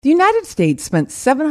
The United States spent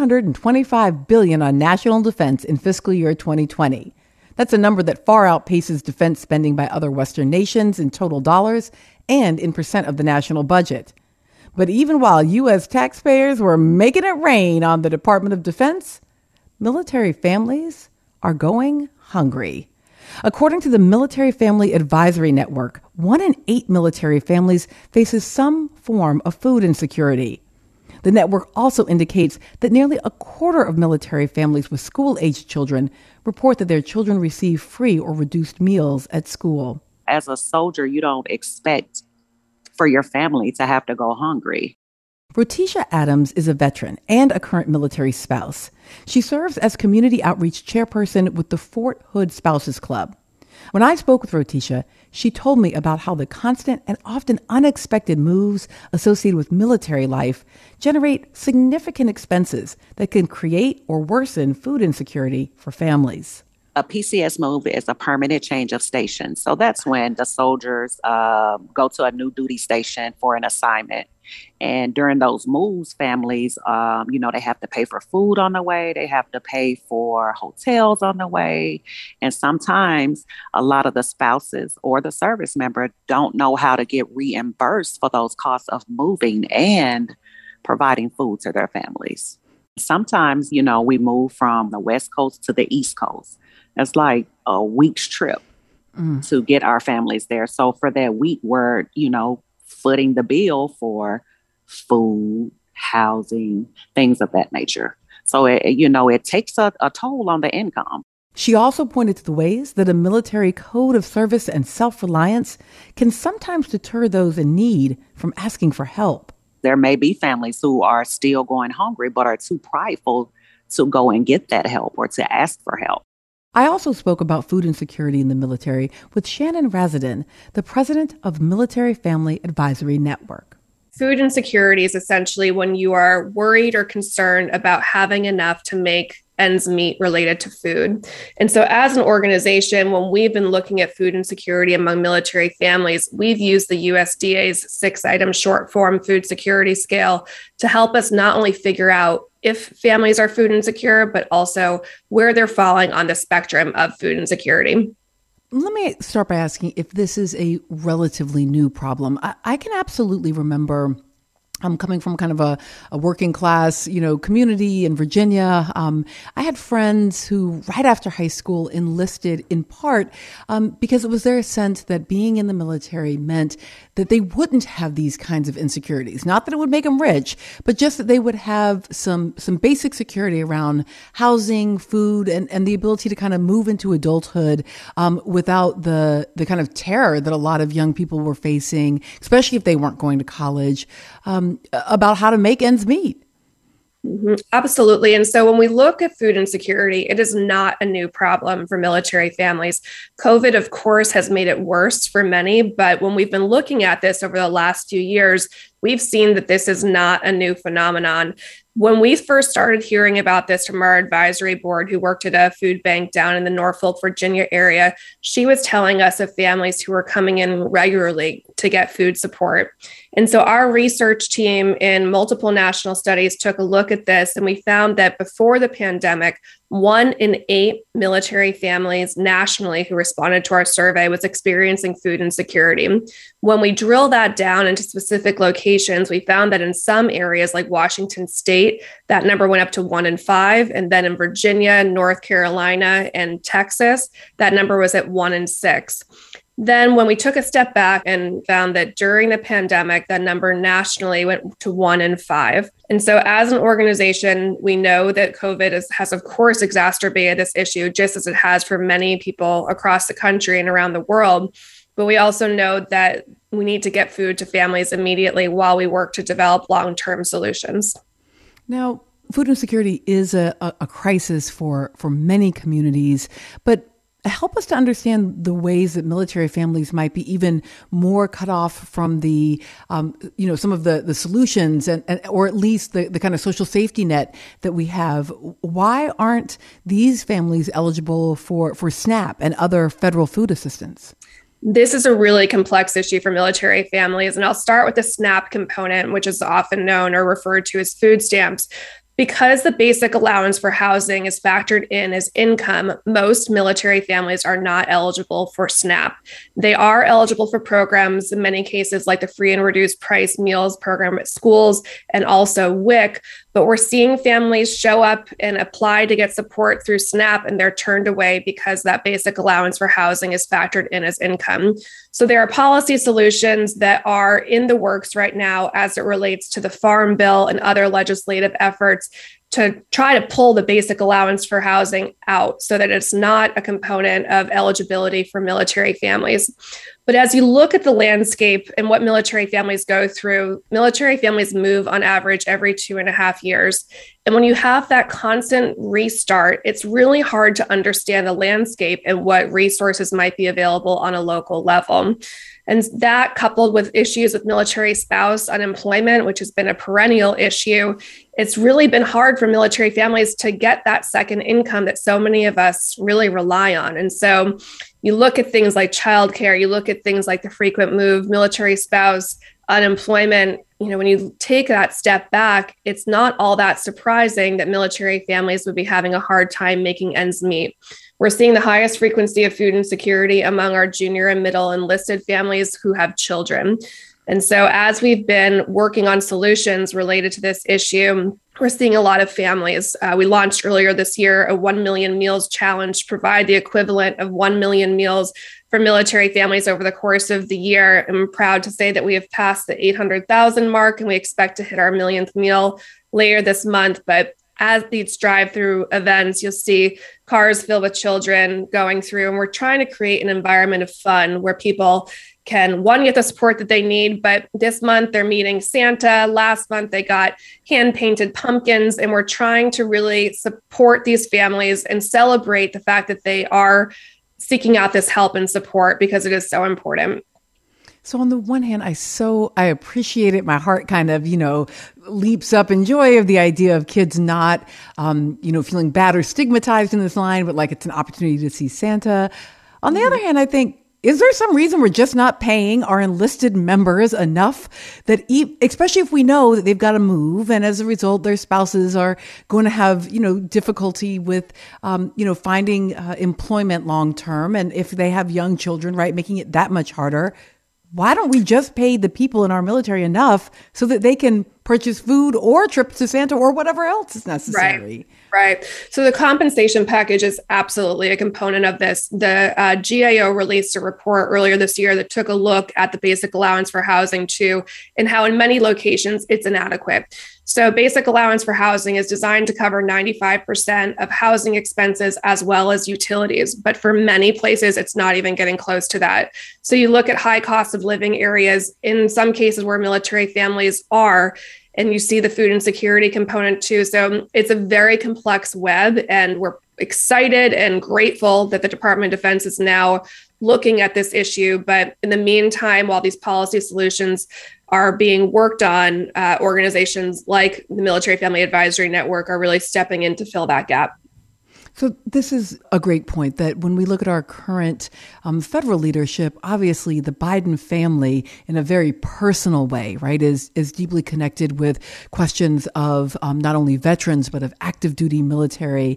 $725 billion on national defense in fiscal year 2020. That's a number that far outpaces defense spending by other Western nations in total dollars and in percent of the national budget. But even while U.S. taxpayers were making it rain on the Department of Defense, military families are going hungry. According to the Military Family Advisory Network, 1 in 8 military families faces some form of food insecurity. The network also indicates that nearly a quarter of military families with school-aged children report that their children receive free or reduced meals at school. As a soldier, you don't expect for your family to have to go hungry. Rotisha Adams is a veteran and a current military spouse. She serves as community outreach chairperson with the Fort Hood Spouses Club. When I spoke with Rotisha, she told me about how the constant and often unexpected moves associated with military life generate significant expenses that can create or worsen food insecurity for families. A PCS move is a permanent change of station. So that's when the soldiers go to a new duty station for an assignment. And during those moves, families, they have to pay for food on the way. They have to pay for hotels on the way. And sometimes a lot of the spouses or the service member don't know how to get reimbursed for those costs of moving and providing food to their families. Sometimes, we move from the West Coast to the East Coast. It's like a week's trip to get our families there. So for that week, we're, footing the bill for food, housing, things of that nature. So, it takes a toll on the income. She also pointed to the ways that a military code of service and self-reliance can sometimes deter those in need from asking for help. There may be families who are still going hungry, but are too prideful to go and get that help or to ask for help. I also spoke about food insecurity in the military with Shannon Razadin, the president of Military Family Advisory Network. Food insecurity is essentially when you are worried or concerned about having enough to make ends meet related to food. And so as an organization, when we've been looking at food insecurity among military families, we've used the USDA's 6-item short form food security scale to help us not only figure out if families are food insecure, but also where they're falling on the spectrum of food insecurity. Let me start by asking if this is a relatively new problem. I can absolutely remember I'm coming from kind of a working class, community in Virginia. I had friends who right after high school enlisted in part because it was their sense that being in the military meant that they wouldn't have these kinds of insecurities. Not that it would make them rich, but just that they would have some basic security around housing, food, and the ability to kind of move into adulthood without the kind of terror that a lot of young people were facing, especially if they weren't going to college. About how to make ends meet. Mm-hmm. Absolutely. And so when we look at food insecurity, it is not a new problem for military families. COVID, of course, has made it worse for many. But when we've been looking at this over the last few years, we've seen that this is not a new phenomenon. When we first started hearing about this from our advisory board, who worked at a food bank down in the Norfolk, Virginia area, she was telling us of families who were coming in regularly to get food support. And so our research team in multiple national studies took a look at this, and we found that before the pandemic, 1 in 8 military families nationally who responded to our survey was experiencing food insecurity. When we drill that down into specific locations, we found that in some areas like Washington State, that number went up to 1 in 5. And then in Virginia, North Carolina, and Texas, that number was at 1 in 6. Then when we took a step back and found that during the pandemic, that number nationally went to 1 in 5. And so as an organization, we know that COVID has, of course, exacerbated this issue, just as it has for many people across the country and around the world. But we also know that we need to get food to families immediately while we work to develop long-term solutions. Now, food insecurity is a crisis for many communities, but help us to understand the ways that military families might be even more cut off from the, some of the solutions and or at least the kind of social safety net that we have. Why aren't these families eligible for SNAP and other federal food assistance? This is a really complex issue for military families. And I'll start with the SNAP component, which is often known or referred to as food stamps. Because the basic allowance for housing is factored in as income, most military families are not eligible for SNAP. They are eligible for programs in many cases like the free and reduced price meals program at schools and also WIC. But we're seeing families show up and apply to get support through SNAP, and they're turned away because that basic allowance for housing is factored in as income. So there are policy solutions that are in the works right now as it relates to the Farm Bill and other legislative efforts to try to pull the basic allowance for housing out so that it's not a component of eligibility for military families. But as you look at the landscape and what military families go through, military families move on average every 2.5 years. And when you have that constant restart, it's really hard to understand the landscape and what resources might be available on a local level. And that, coupled with issues with military spouse unemployment, which has been a perennial issue, it's really been hard for military families to get that second income that so many of us really rely on. And so you look at things like childcare, you look at things like the frequent move, military spouse unemployment. When you take that step back, it's not all that surprising that military families would be having a hard time making ends meet. We're seeing the highest frequency of food insecurity among our junior and middle enlisted families who have children. And so as we've been working on solutions related to this issue, we're seeing a lot of families. We launched earlier this year a 1 million meals challenge to provide the equivalent of 1 million meals for military families over the course of the year. I'm proud to say that we have passed the 800,000 mark, and we expect to hit our millionth meal later this month. But as these drive-through events, you'll see cars filled with children going through, and we're trying to create an environment of fun where people can, one, get the support that they need, but this month they're meeting Santa. Last month they got hand-painted pumpkins, and we're trying to really support these families and celebrate the fact that they are seeking out this help and support because it is so important. So on the one hand, I appreciate it. My heart kind of, leaps up in joy of the idea of kids not, feeling bad or stigmatized in this line, but like it's an opportunity to see Santa. On the other hand, I think, is there some reason we're just not paying our enlisted members enough that, especially if we know that they've got to move and as a result, their spouses are going to have, difficulty with, finding employment long term. And if they have young children, right, making it that much harder. Why don't we just pay the people in our military enough so that they can purchase food or trips to Santa or whatever else is necessary? Right. So the compensation package is absolutely a component of this. The GAO released a report earlier this year that took a look at the basic allowance for housing too, and how in many locations it's inadequate. So basic allowance for housing is designed to cover 95% of housing expenses as well as utilities. But for many places, it's not even getting close to that. So you look at high cost of living areas, in some cases where military families are, and you see the food insecurity component too. So it's a very complex web, and we're excited and grateful that the Department of Defense is now looking at this issue. But in the meantime, while these policy solutions are being worked on, organizations like the Military Family Advisory Network are really stepping in to fill that gap. So this is a great point that when we look at our current federal leadership, obviously the Biden family in a very personal way, right, is deeply connected with questions of not only veterans, but of active duty military.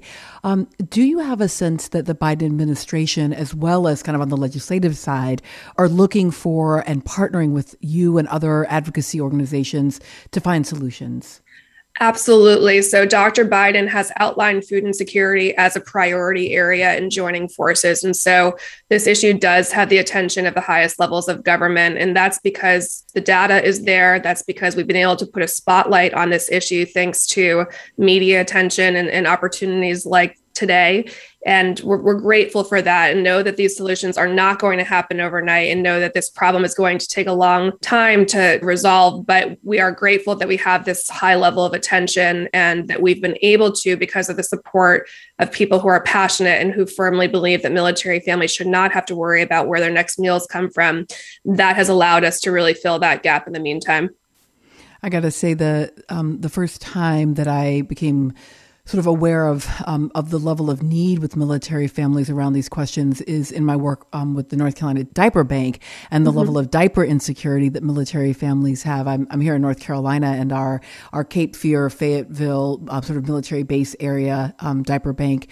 Do you have a sense that the Biden administration, as well as kind of on the legislative side, are looking for and partnering with you and other advocacy organizations to find solutions? Absolutely. So Dr. Biden has outlined food insecurity as a priority area in joining forces. And so this issue does have the attention of the highest levels of government. And that's because the data is there. That's because we've been able to put a spotlight on this issue thanks to media attention and opportunities like today. And we're grateful for that, and know that these solutions are not going to happen overnight, and know that this problem is going to take a long time to resolve. But we are grateful that we have this high level of attention, and that we've been able to, because of the support of people who are passionate and who firmly believe that military families should not have to worry about where their next meals come from. That has allowed us to really fill that gap in the meantime. I got to say, the first time that I became sort of aware of the level of need with military families around these questions is in my work with the North Carolina Diaper Bank and the level of diaper insecurity that military families have. I'm here in North Carolina, and our Cape Fear, Fayetteville sort of military base area diaper bank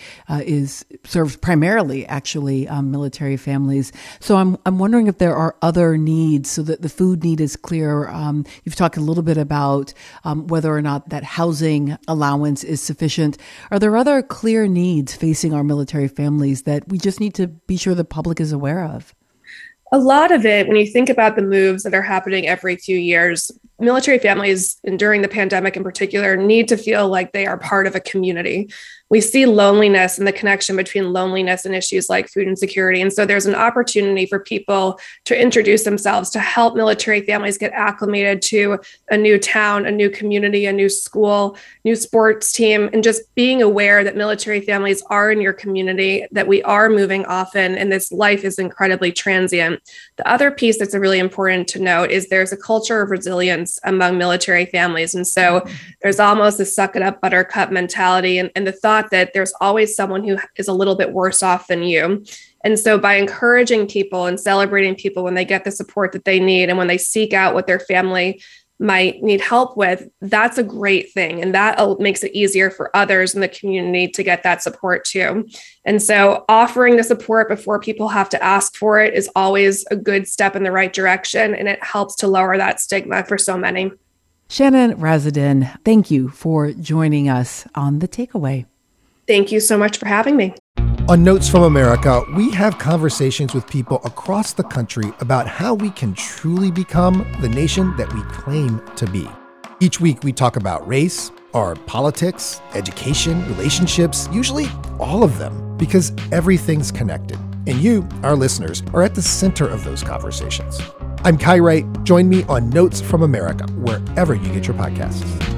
serves primarily actually military families. So I'm wondering if there are other needs, so that the food need is clear. You've talked a little bit about whether or not that housing allowance is sufficient. Are there other clear needs facing our military families that we just need to be sure the public is aware of? A lot of it, when you think about the moves that are happening every few years, military families, and during the pandemic in particular, need to feel like they are part of a community. We see loneliness and the connection between loneliness and issues like food insecurity. And so there's an opportunity for people to introduce themselves, to help military families get acclimated to a new town, a new community, a new school, new sports team, and just being aware that military families are in your community, that we are moving often, and this life is incredibly transient. The other piece that's really important to note is there's a culture of resilience among military families. And so there's almost a suck it up buttercup mentality, and the thought that there's always someone who is a little bit worse off than you. And so by encouraging people and celebrating people when they get the support that they need and when they seek out what their family might need help with, that's a great thing. And that makes it easier for others in the community to get that support too. And so offering the support before people have to ask for it is always a good step in the right direction. And it helps to lower that stigma for so many. Shannon Razsadin, thank you for joining us on The Takeaway. Thank you so much for having me. On Notes from America, we have conversations with people across the country about how we can truly become the nation that we claim to be. Each week, we talk about race, our politics, education, relationships, usually all of them, because everything's connected. And you, our listeners, are at the center of those conversations. I'm Kai Wright. Join me on Notes from America, wherever you get your podcasts.